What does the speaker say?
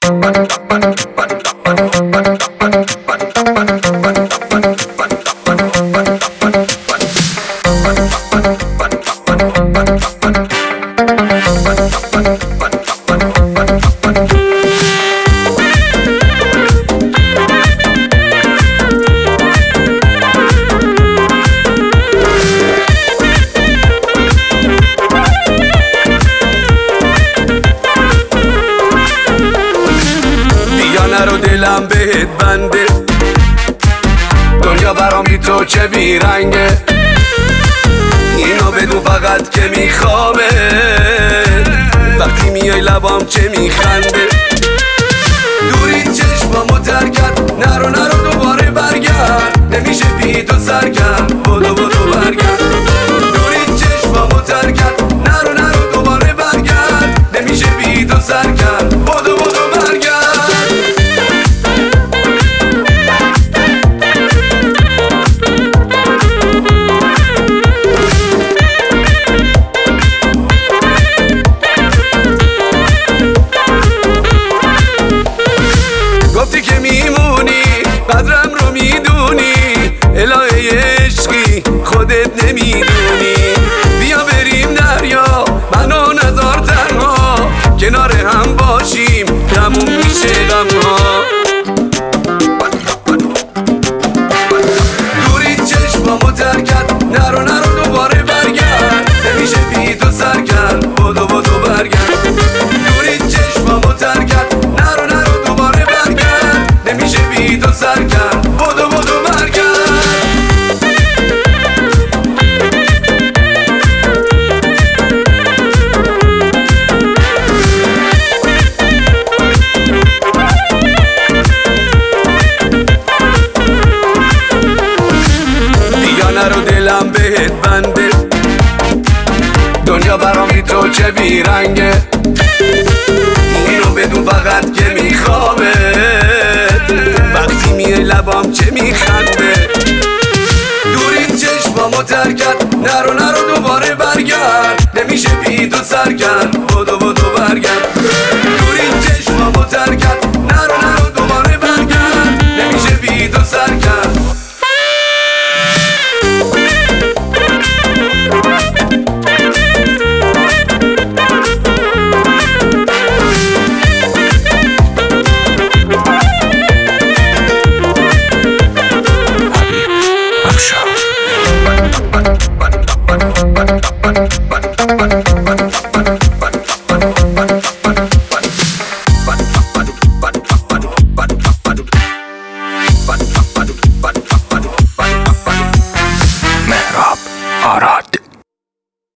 رو دلم بهت بنده، دنیا برام بی تو چه بیرنگه. اینو بدون فقط که میخوابه، وقتی میای لبام چه میخنده. دوری چشمامو ترکت، نرو دوباره برگرد، نمیشه بی تو سرگرد، بدو برگرد. دوری چشمامو ترکت، نرو دوباره برگرد، نمیشه بی تو سرگرد، بدو برگرد. گفتی که میمونی، قدرم رو میدونی، الهه عشقی خودت نمیدونی. بیا بریم دریا، منو نذار تنها، کنار هم باشیم تموم میشه غمها. دوری چشمامو ترکت، نرو دوباره برگرد، نمیشه بی تو سرگرد، بدو برگرد. دوری چشمامو ترکت، نرو دوباره برگرد، نمیشه بی تو سرگرد، بدو برگرد. رو دلم بهت بنده، دنیا برام بی تو چه بیرنگه. اینو بدون فقط که میخوابه، وقتی میای لبام چه میخنده. دوری چشمامو ترکت، نرو دوباره برگرد، نمیشه بی تو سرگرد،